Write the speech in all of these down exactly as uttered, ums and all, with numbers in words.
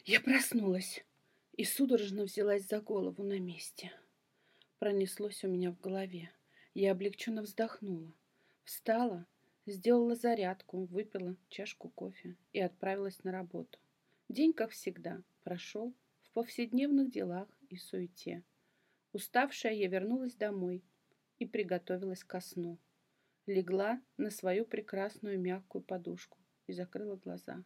Я проснулась и судорожно взялась за голову на месте. Пронеслось у меня в голове. Я облегченно вздохнула. Встала, сделала зарядку, выпила чашку кофе и отправилась на работу. День, как всегда, прошел в повседневных делах и суете. Уставшая, я вернулась домой и приготовилась ко сну. Легла на свою прекрасную мягкую подушку и закрыла глаза.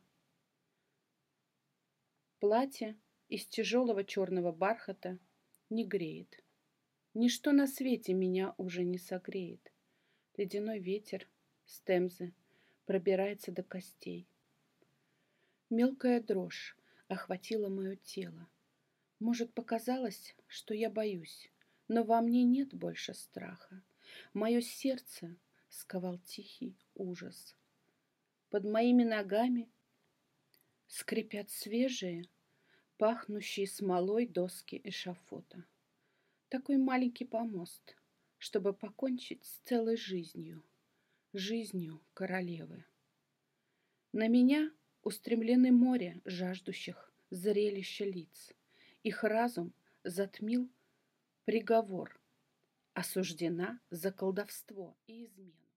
Платье из тяжелого черного бархата не греет. Ничто на свете меня уже не согреет. Ледяной ветер с Темзы пробирается до костей. Мелкая дрожь охватила мое тело. Может, показалось, что я боюсь, но во мне нет больше страха. Мое сердце сковал тихий ужас. Под моими ногами скрипят свежие, пахнущие смолой доски эшафота. Такой маленький помост, чтобы покончить с целой жизнью, жизнью королевы. На меня устремлены море жаждущих зрелища лиц. Их разум затмил приговор. Осуждена за колдовство и измену.